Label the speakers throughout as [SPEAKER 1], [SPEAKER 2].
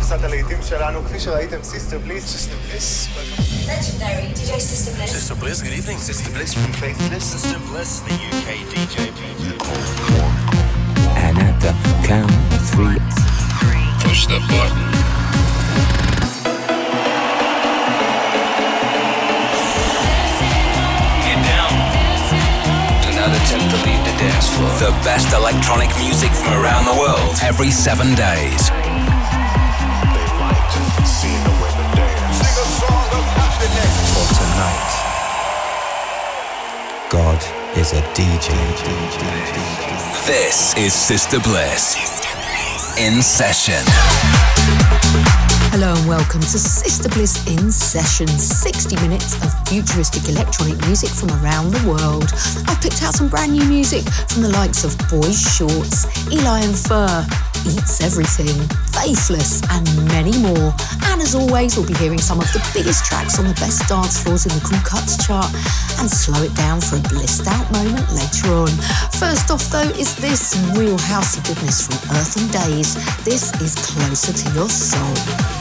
[SPEAKER 1] בארסת הלהיטים שלנו, כפי שראיתם, סיסטר בליס.
[SPEAKER 2] Legendary DJ Sister Bliss.
[SPEAKER 3] Sister Bliss, good evening. Sister Bliss from Faithless. Sister Bliss, the UK DJ.
[SPEAKER 4] And at the count of 3,
[SPEAKER 3] push the button. Get down. Do not attempt to leave the dance floor. The best electronic music from around the world every 7 days.
[SPEAKER 1] They like seeing the women dance. Sing a song of happiness.
[SPEAKER 4] For tonight, God is a DJ.
[SPEAKER 3] This is Sister Bliss. In session.
[SPEAKER 5] Hello and welcome to Sister Bliss in Session, 60 minutes of futuristic electronic music from around the world. I've picked out some brand new music from the likes of Boy Shorts, Eli and Fur, Eats Everything, Faithless and many more. And as always, we'll be hearing some of the biggest tracks on the best dance floors in the Cool Cuts chart and slow it down for a blissed out moment later on. First off though is this real housey goodness from Earth and Days. This is Closer to Your Soul.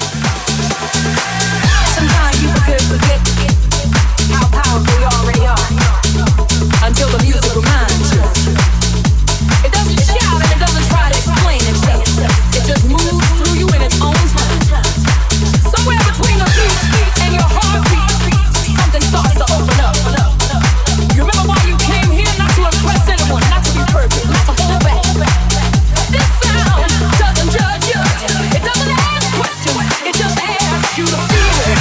[SPEAKER 6] Sometimes you forget how powerful you already are until the music reminds you. It doesn't shout and it doesn't try to explain itself. It just moves through you in its own time. Somewhere between the beat and your heartbeat, something starts to open up. You remember why you came here? Not to impress anyone, not to be perfect, not to hold back. This sound doesn't judge you. It doesn't ask questions. It just asks you to feel it.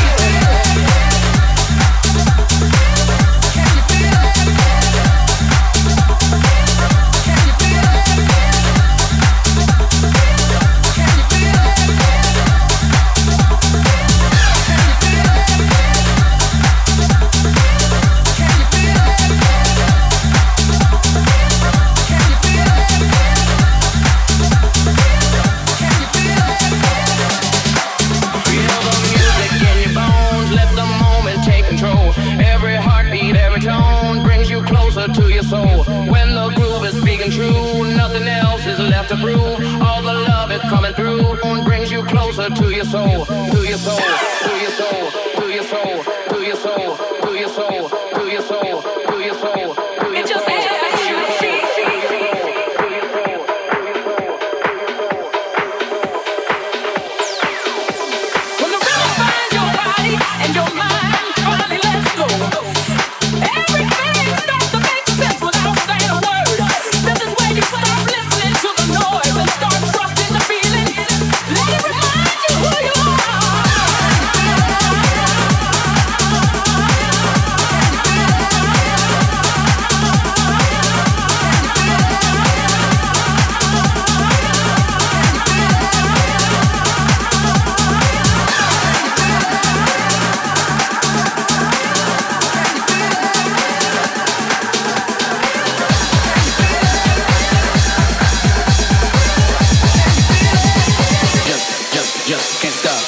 [SPEAKER 7] To your soul, when the groove is speaking true, nothing else is left to prove. All the love is coming through, brings you closer to your soul, to your soul, to your soul, to your soul, to your soul, to your soul, to your soul, to your soul, to your soul. When the rhythm finds your body and your mind finally lets go, everything starts to make sense without saying a word. This is when you stop listening to the noise and start trusting the feeling. Let it remind you who you are. Just can't stop.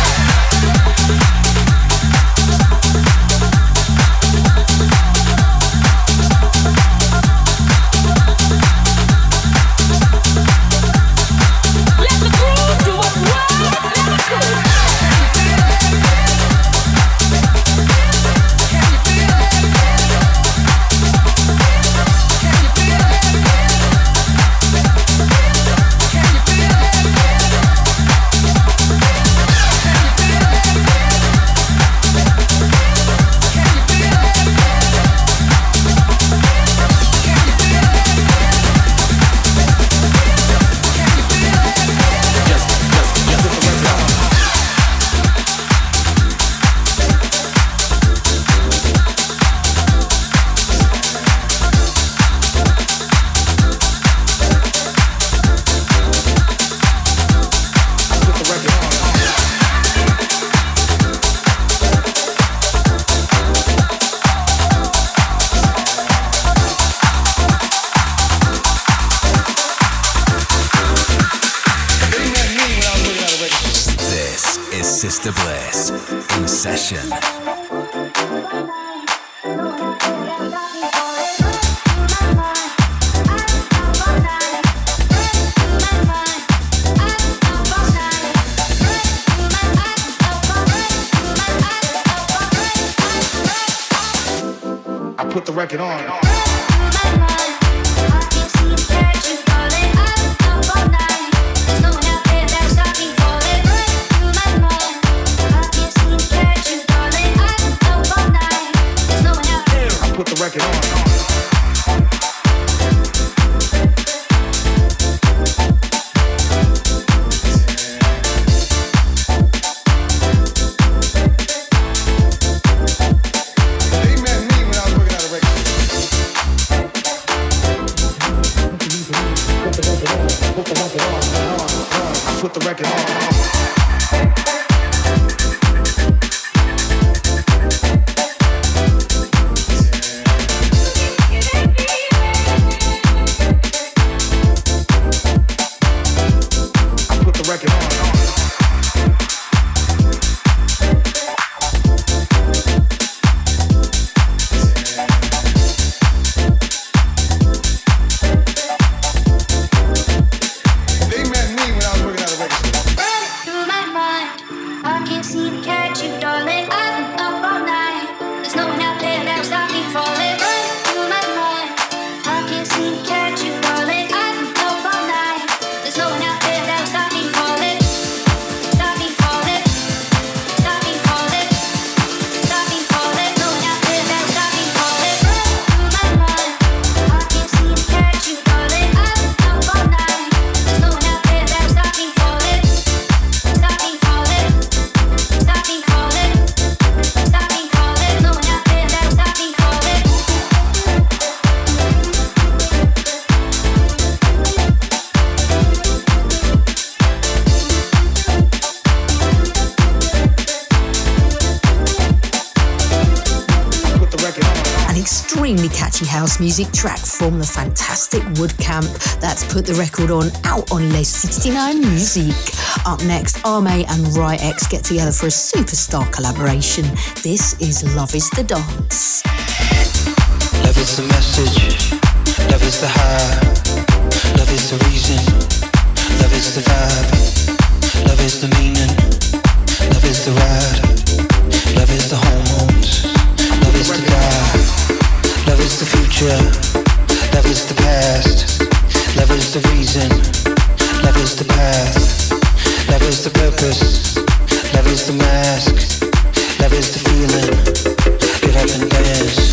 [SPEAKER 7] Let the groove do what words never could.
[SPEAKER 3] Sister Bliss in session.
[SPEAKER 8] record on. Put the record on. Put the record on.
[SPEAKER 5] House music track from the fantastic Woodcamp. That's Put the Record On, out on Les 69 Music. Up next, Arme and Rai-X get together for a superstar collaboration. This is Love is the Dance.
[SPEAKER 9] Love is the message, love is the high, love is the reason, love is the vibe, love is the meaning, love is the ride, love is the hormones, love is the die. Love is the future, love is the past, love is the reason, love is the path, love is the purpose, love is the mask, love is the feeling, get up and dance.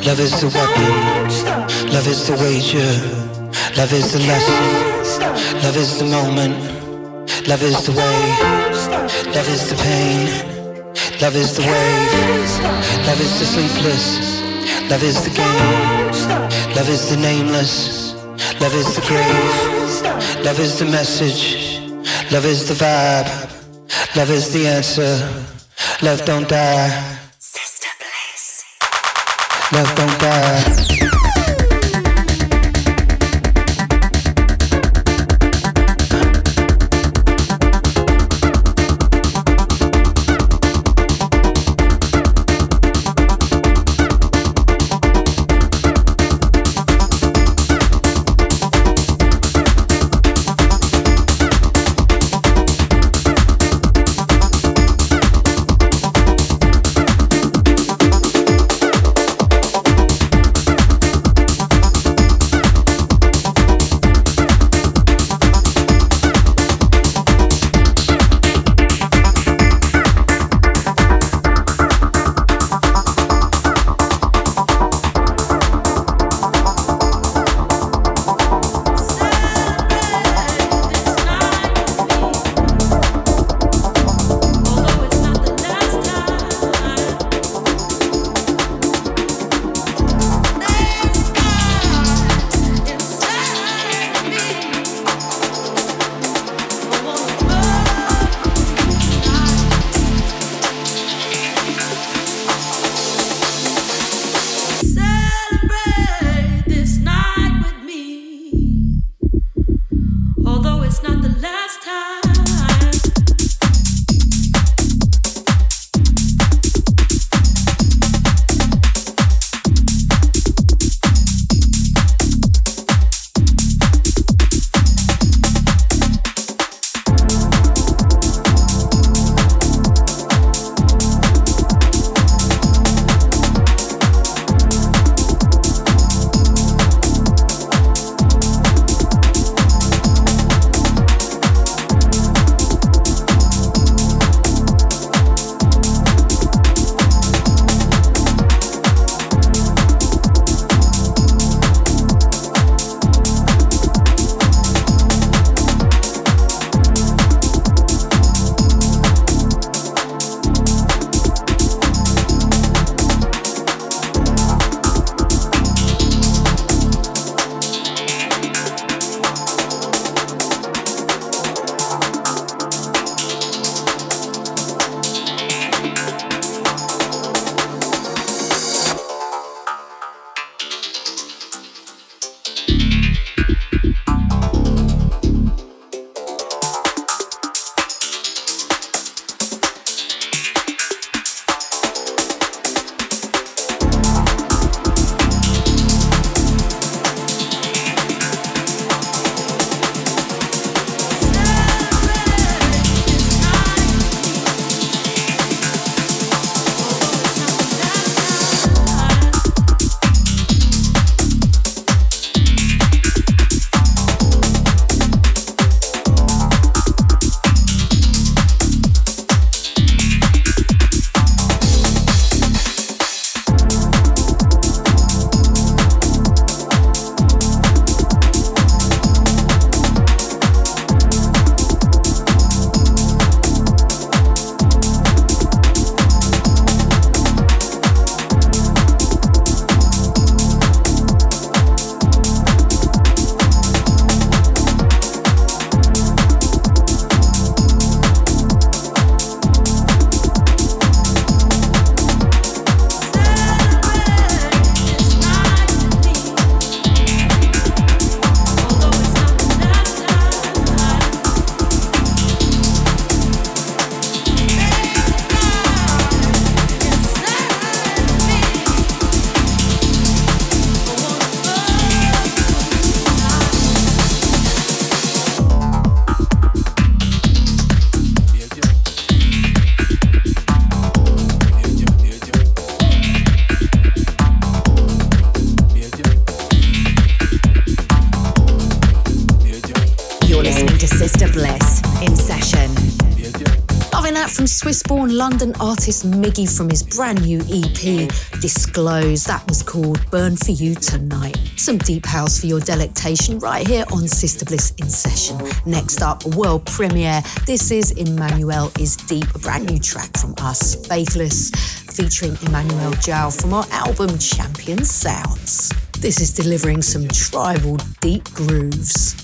[SPEAKER 9] Love is the weapon. Love is the wager. Love is the lesson. Love is the moment. Love is the way. Love is the pain. Love is the wave. Love is the sleepless. Love is the game. Love is the nameless. Love is the grave. Love is the message. Love is the vibe. Love is the answer. Love don't die.
[SPEAKER 2] Sister Bliss.
[SPEAKER 9] Love don't die.
[SPEAKER 5] Playing out from Swiss-born London artist Miggy from his brand new EP, Disclose. That was called Burn For You Tonight. Some deep house for your delectation right here on Sister Bliss in Session. Next up, a world premiere. This is Emmanuel Is Deep, a brand new track from us, Faithless, featuring Emmanuel Jao from our album Champion Sounds. This is delivering some tribal deep grooves.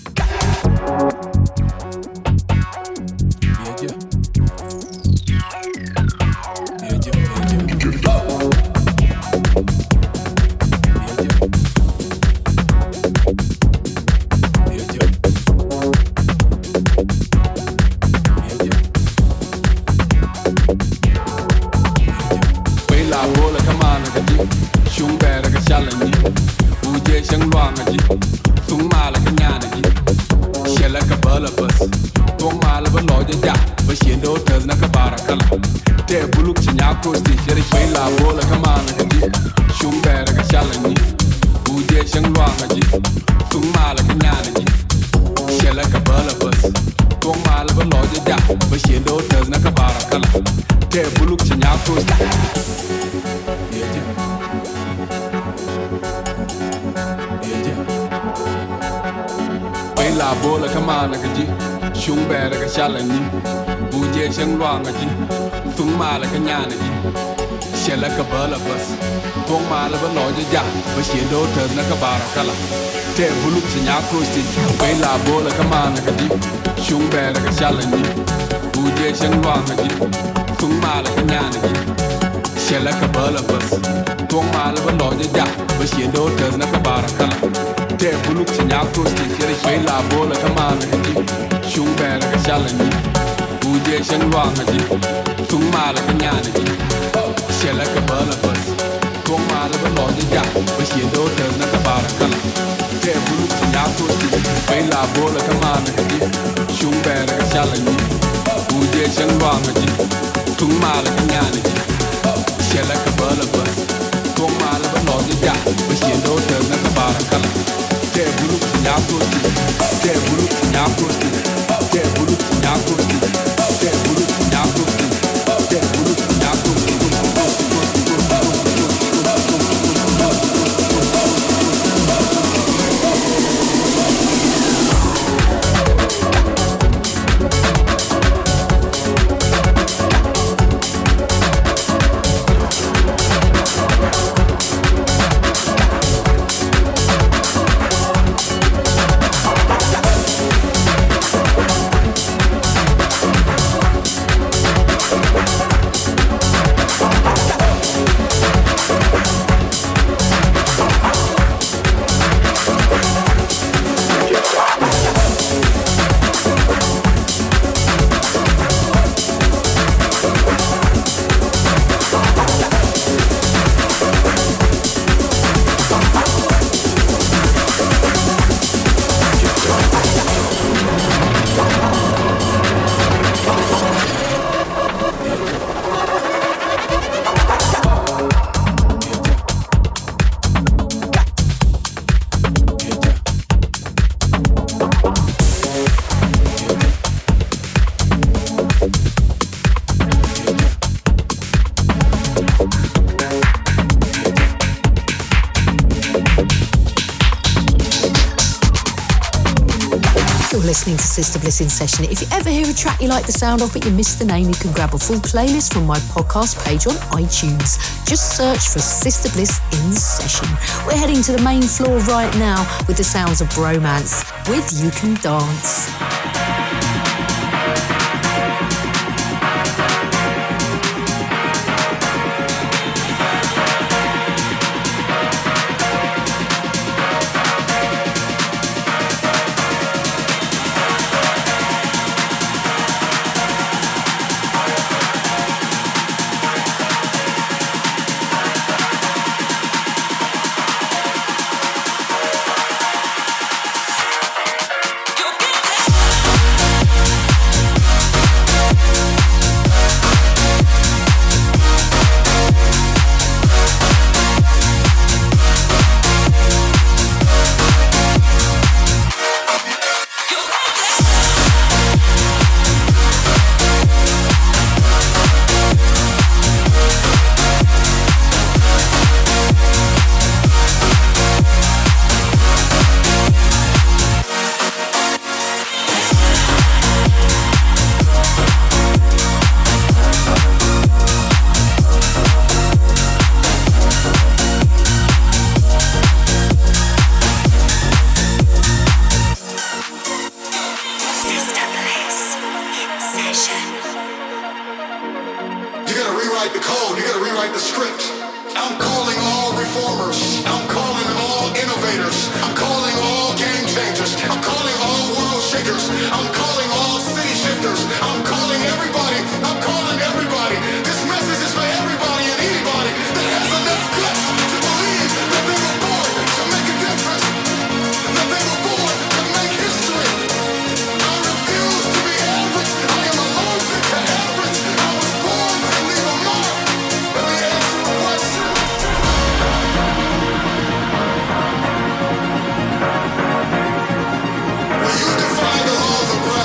[SPEAKER 5] Listening to Sister Bliss in Session. If you ever hear a track you like the sound of but you missed the name, you can grab a full playlist from my podcast page on iTunes. Just search for Sister Bliss in Session. We're heading to the main floor right now with the sounds of Bromance with You Can Dance.
[SPEAKER 10] You
[SPEAKER 1] shakers. I'm calling all city shifters. I'm calling everybody. I'm calling everybody. This message is for everybody and anybody that has enough guts to believe that they were born to make a difference. That they were born to make history. I refuse to be average. I am allergic to average. I was born to leave a mark. Let me ask you a question. When you define the laws of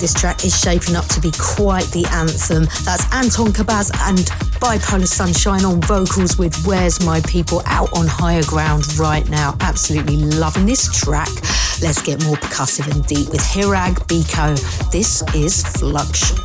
[SPEAKER 5] This track is shaping up to be quite the anthem. That's Anton Kabaz and Bipolar Sunshine on vocals with Where's My People out on higher ground right now. Absolutely loving this track. Let's get more percussive and deep with Hirag Biko. This is Fluxion.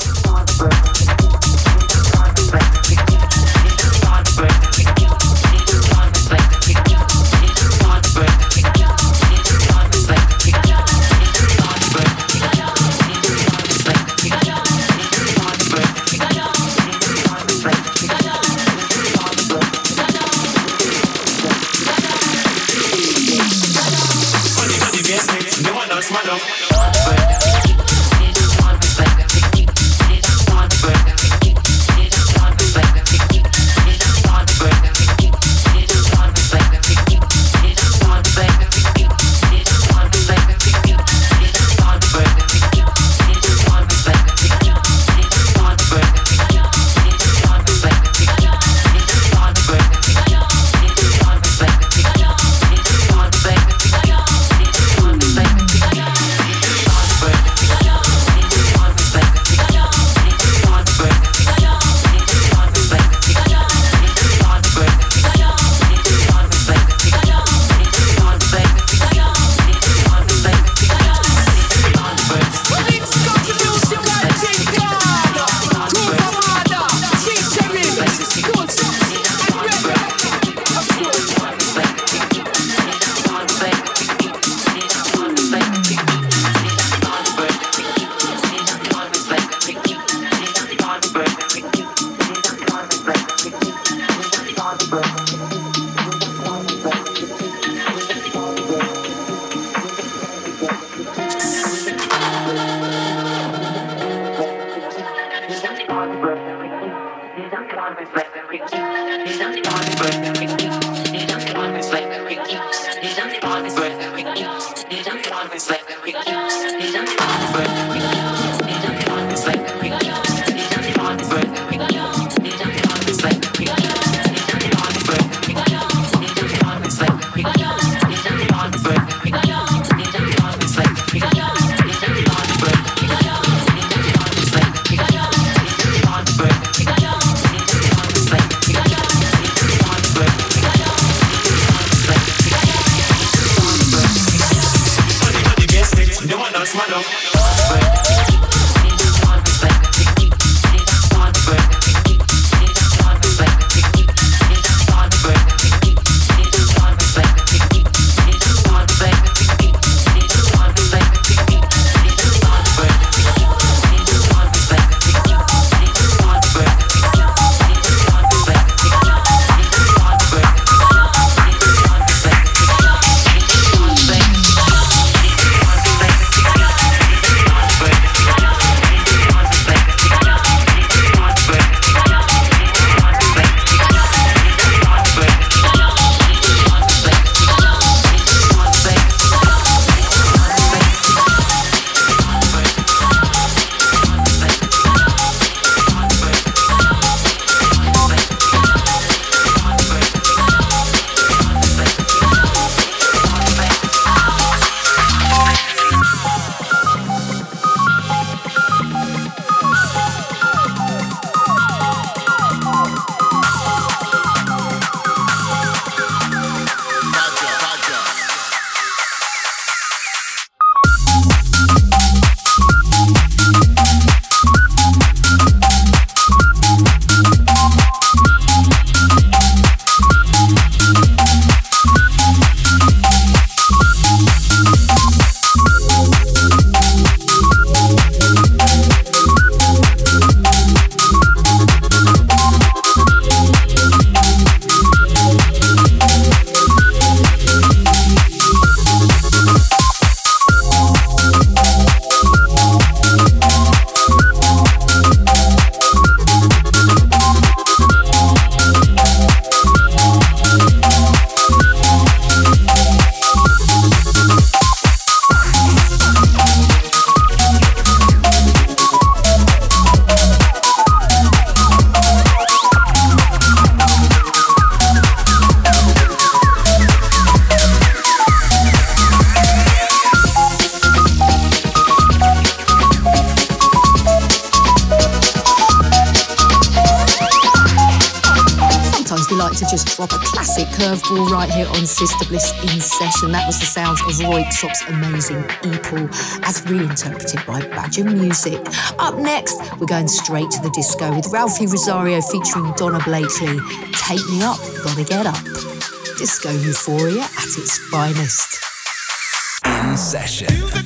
[SPEAKER 5] we like to just drop a classic curveball right here on Sister Bliss in Session. That was the sounds of Roy Xopp's amazing EPOL as reinterpreted by Badger Music. Up next, we're going straight to the disco with Ralphie Rosario featuring Donna Blakely. Take Me Up, Gotta Get Up. Disco euphoria at its finest.
[SPEAKER 3] In Session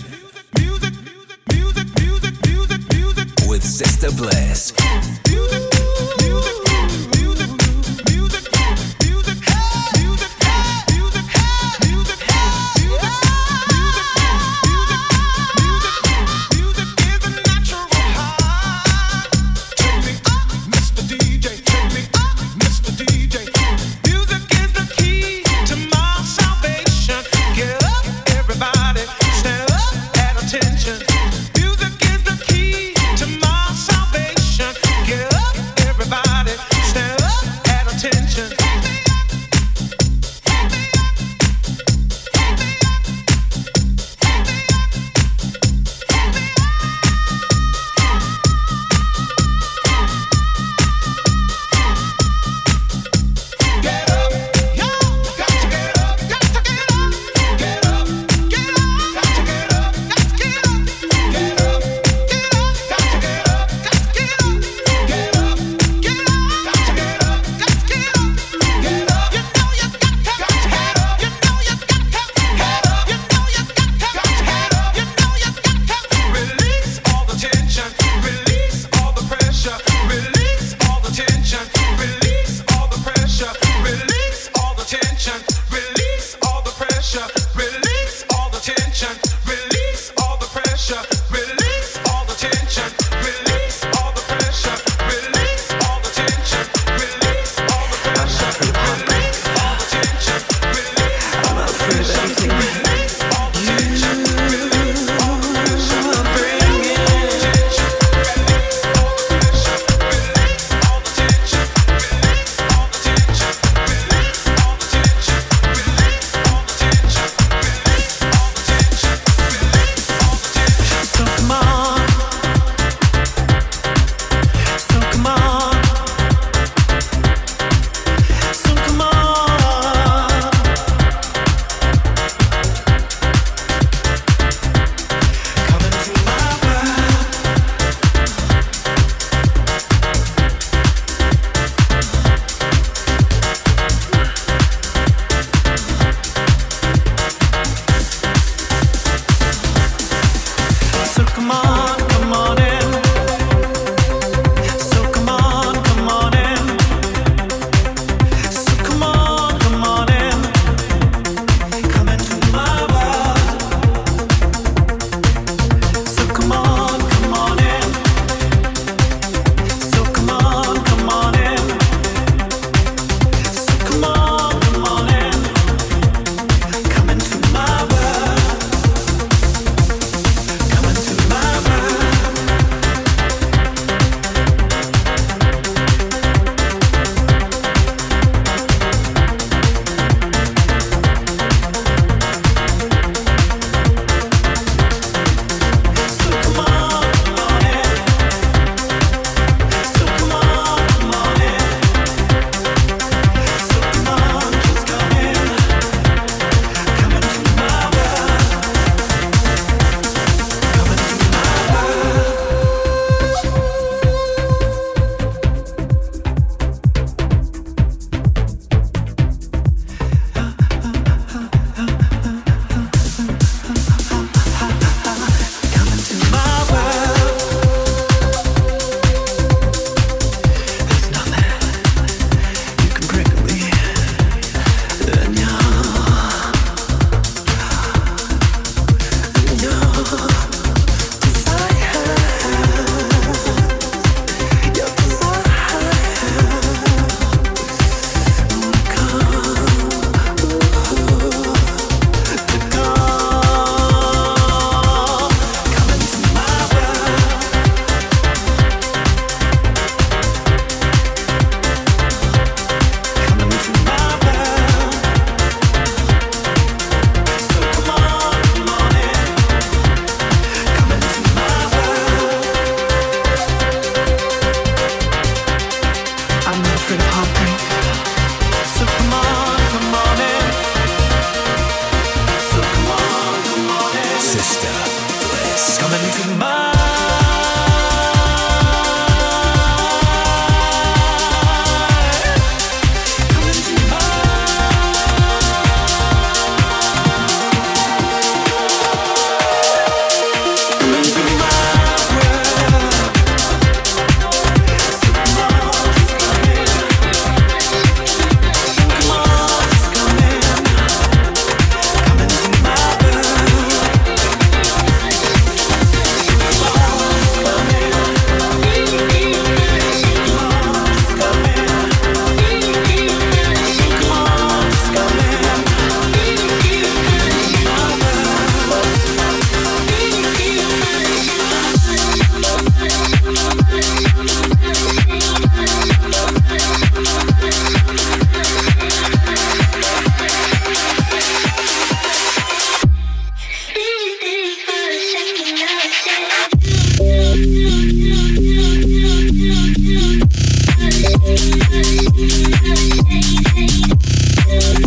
[SPEAKER 3] with Sister Bliss.
[SPEAKER 10] Music is the key to my salvation.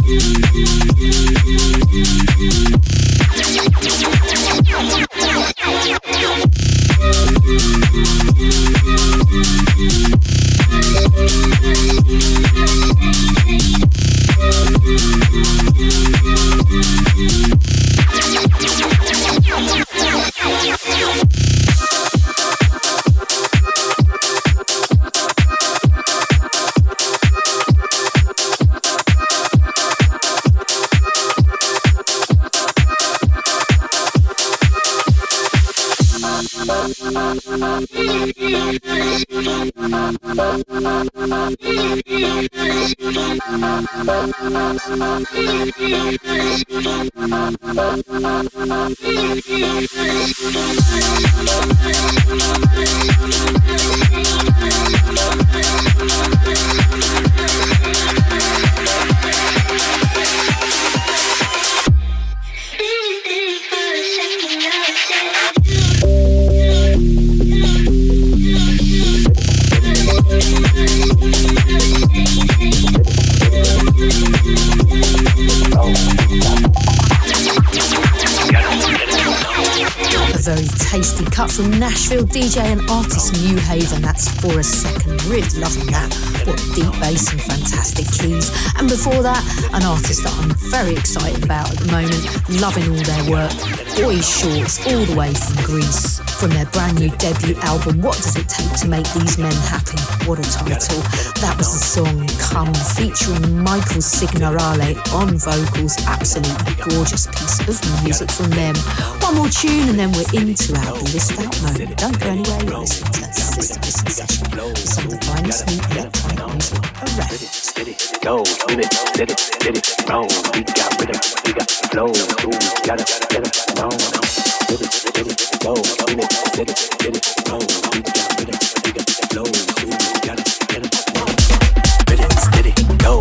[SPEAKER 5] From Nashville DJ and artist New Haven, that's For a Second. Really loving that. What deep bass and fantastic keys. And before that, an artist that I'm very excited about at the moment, loving all their work, Boy Shorts, all the way from Greece. From their brand new debut album, What Does It Take to Make These Men Happy? What a title. That was the song Come, featuring Michael Signorale on vocals. Absolutely gorgeous piece of music from them. One more tune and then we're into our Blissed Out moment. Don't go anywhere, you're listening to Sister Bliss in Session with some of the finest new electronic music around.
[SPEAKER 10] Go, spin it, let it roll. We got rhythm, we got flow. Ooh, gotta get it roll. Let it go, spin it, let it roll. We got rhythm, we got flow. Ooh, gotta get it roll. Let it go.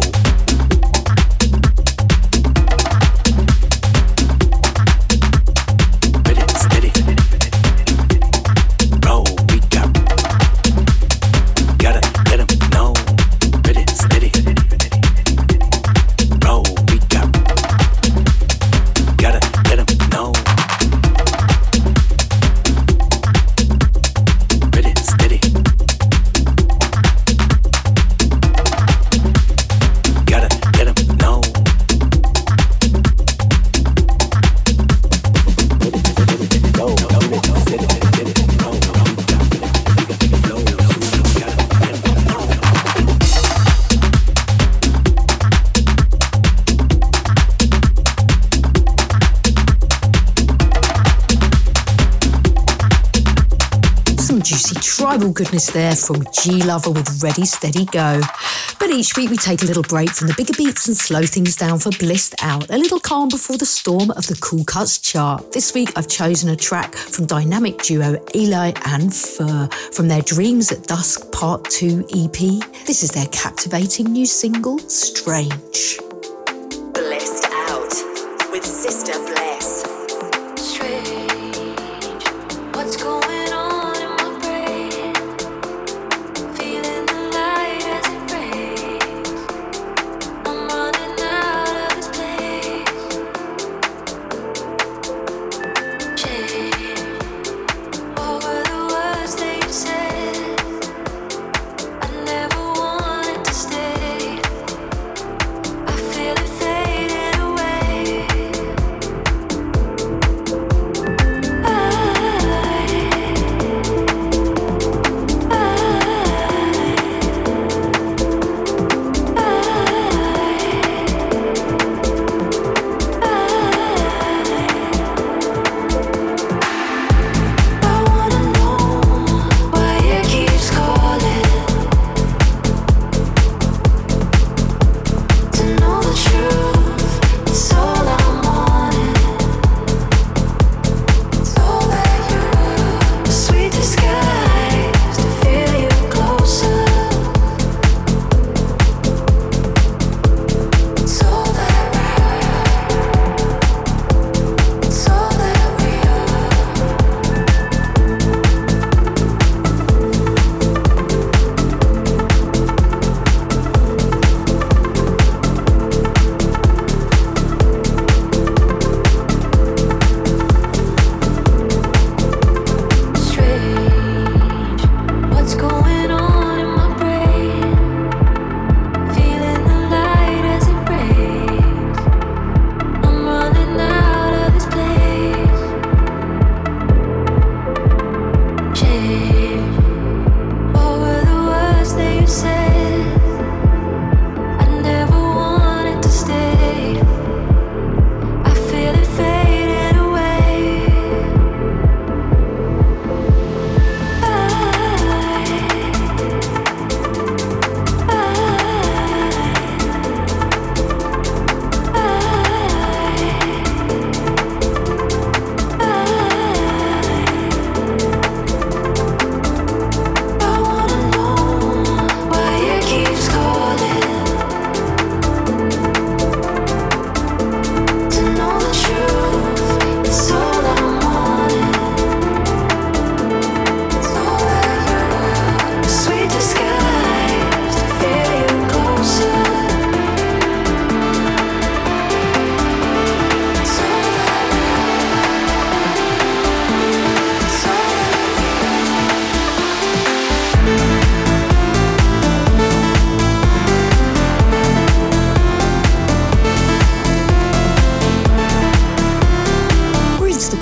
[SPEAKER 5] Tribal goodness there from G Lover with Ready Steady Go. But each week we take a little break from the bigger beats and slow things down for Blissed Out, a little calm before the storm of the Cool Cuts chart. This week I've chosen a track from dynamic duo Eli and Fur from their Dreams at Dusk Part 2 EP. This is their captivating new single, Strange.
[SPEAKER 2] Blissed Out with Sister Bliss.
[SPEAKER 11] Strange, what's going on? I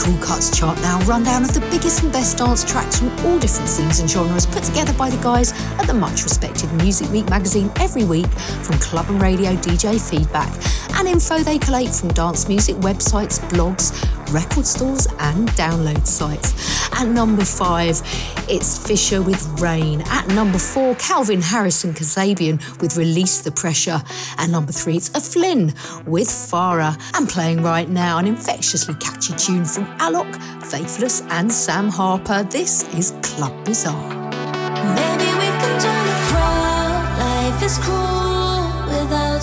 [SPEAKER 5] Cool Cuts chart now, rundown of the biggest and best dance tracks from all different scenes and genres put together by the guys at the much respected Music Week magazine every week from club and radio DJ feedback and info they collate from dance music websites, blogs, record stores and download sites. At number 5, it's Fisher with Rain. At number 4, Calvin Harris and Kasabian with Release the Pressure. At number 3, it's A Flynn with Farah. And playing right now, an infectiously catchy tune from Alok, Faithless and Sam Harper. This is Club Bizarre.
[SPEAKER 11] Maybe we can join the crowd. Life is cool without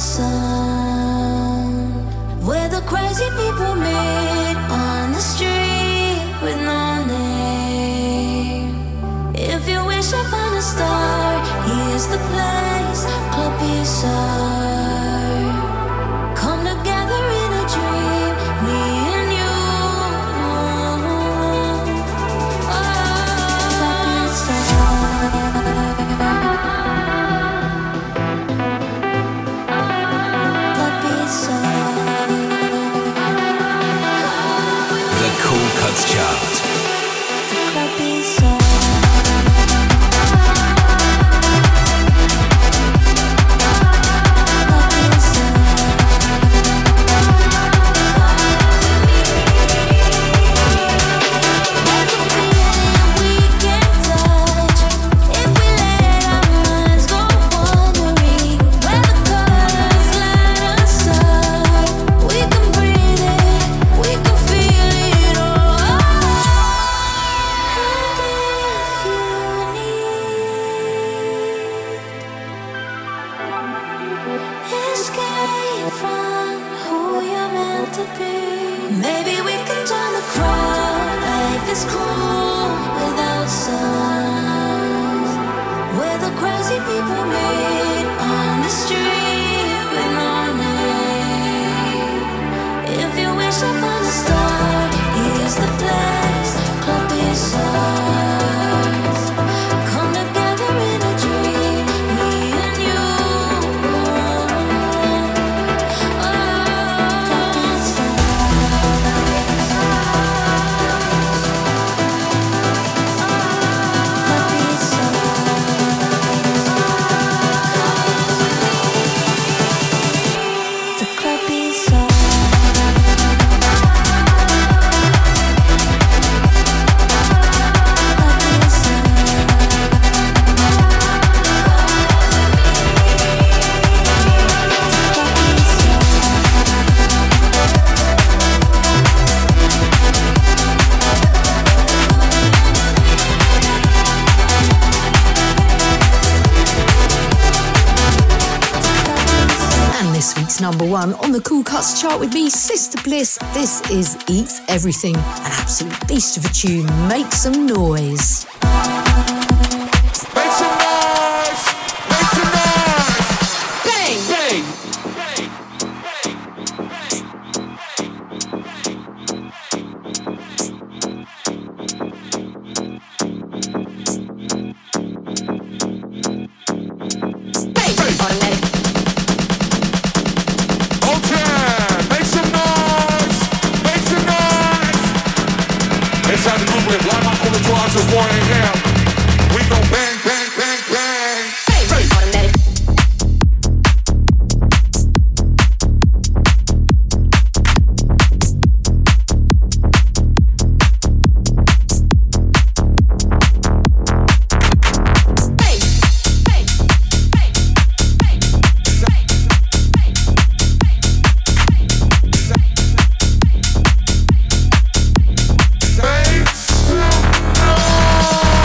[SPEAKER 11] sun. Where the crazy people meet on the street with no name. If you wish upon a star, here's the place, Club Bizarre. Come together in a dream, me and you. Club Bizarre.
[SPEAKER 3] The Cool Cuts chart.
[SPEAKER 11] Club Bizarre. Maybe we can join the crowd. Life is cool without sun. Where the crazy people meet on the street with no name. If you wish upon a star, here's the place, Club Bizarre. Come together in a dream, me and you.
[SPEAKER 5] Number 1 on the Cool Cuts chart with me, Sister Bliss. This is Eats Everything, an absolute beast of a tune. Make some noise.
[SPEAKER 1] Make some noise! Make some noise! Bang! Bang! To 1 a.m. We gon' bang, bang, bang, bang. Hey, automatic. Make some noise.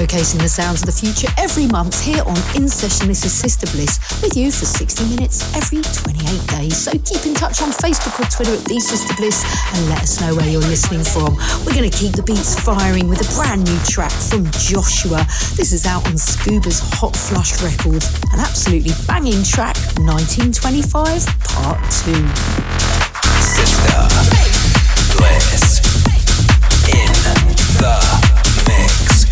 [SPEAKER 5] showcasing the sounds of the future every month here on In Session. This is Sister Bliss with you for 60 minutes every 28 days. So keep in touch on Facebook or Twitter at @TheSisterBliss and let us know where you're listening from. We're going to keep the beats firing with a brand new track from Joshua. This is out on Scuba's Hot Flush Records, an absolutely banging track, 1925 Part 2.
[SPEAKER 3] Sister Bliss in the mix.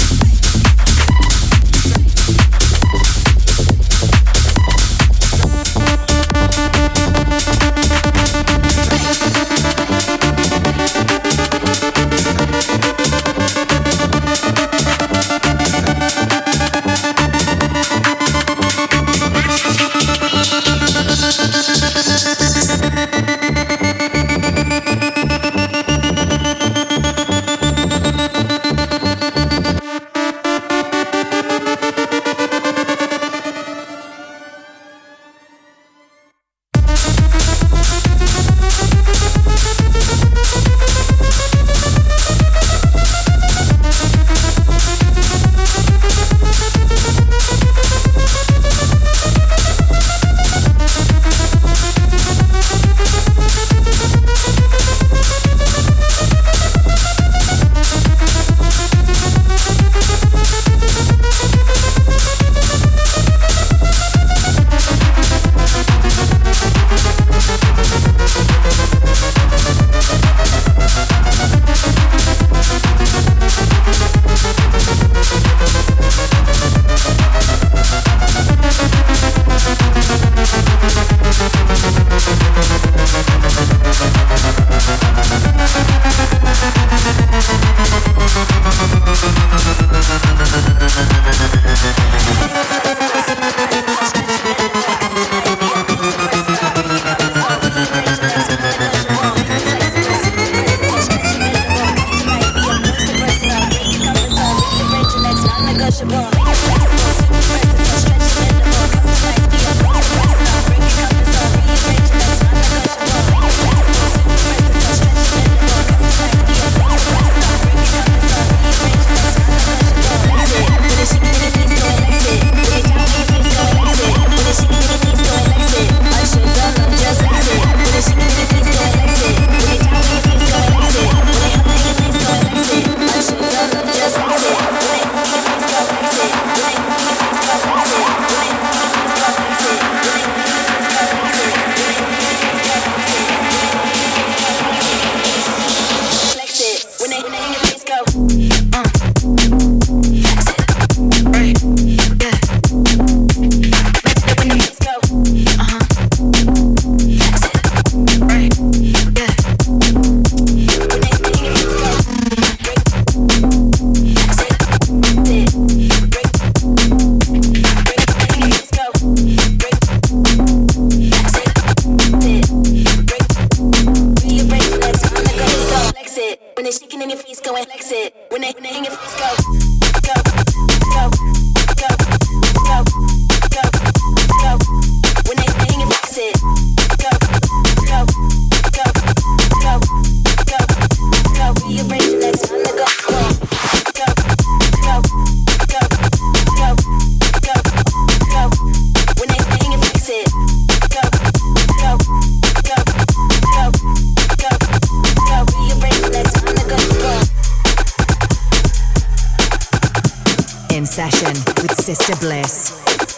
[SPEAKER 5] Sister Bliss.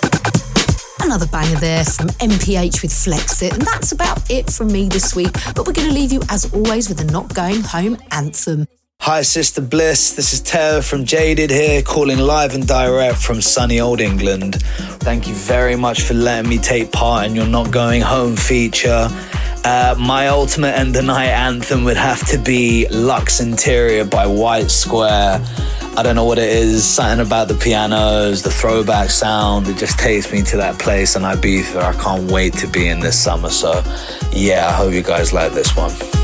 [SPEAKER 5] Another banger there from MPH with Flex It, and that's about it from me this week, but we're going to leave you as always with a Not Going Home anthem.
[SPEAKER 12] Hi Sister Bliss, this is Teo from Jaded here, calling live and direct from sunny old England. Thank you very much for letting me take part in your Not Going Home feature. My ultimate end of night anthem would have to be Lux Interior by White Square. I don't know what it is, something about the pianos, the throwback sound, it just takes me to that place in Ibiza I can't wait to be in this summer. So yeah, I hope you guys like this one.